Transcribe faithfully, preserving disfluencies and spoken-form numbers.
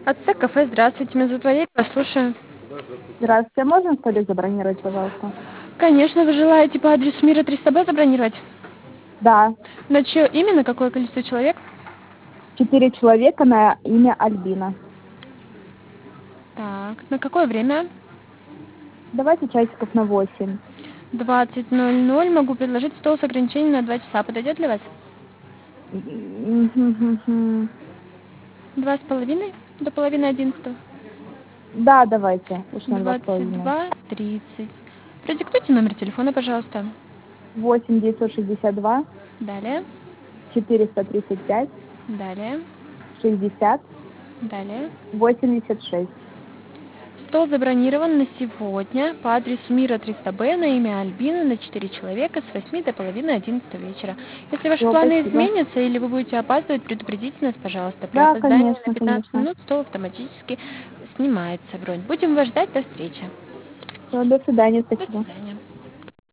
Ацтек кафе, здравствуйте, меня зовут Валерия, вас слушаю. Здравствуйте, а можно столик забронировать, пожалуйста? Конечно, вы желаете по адресу Мира триста Б забронировать? Да, На чье имя, на какое количество человек? четыре человека на имя Альбина. Так, на какое время? Давайте часиков на восемь. двадцать ноль ноль. Могу предложить стол с ограничением на два часа. Подойдет для вас? Мгм. Два с половиной? До половины одиннадцатого? Да, давайте, уж на два с Двадцать половиной. два тридцать. Продиктуйте номер телефона, пожалуйста. Восемь девятьсот шестьдесят два Далее, четыреста тридцать пять далее, шестьдесят далее. восемьдесят шесть. Стол забронирован на сегодня по адресу Мира триста Б на имя Альбины на четыре человека с восьми до половины одиннадцатого вечера. Если ваши Все, планы спасибо. изменятся или вы будете опаздывать, предупредите нас, пожалуйста. При Да, опоздании на конечно, пятнадцать конечно. минут стол автоматически снимается бронь. Будем вас ждать. До встречи. Все, до свидания, До спасибо. свидания.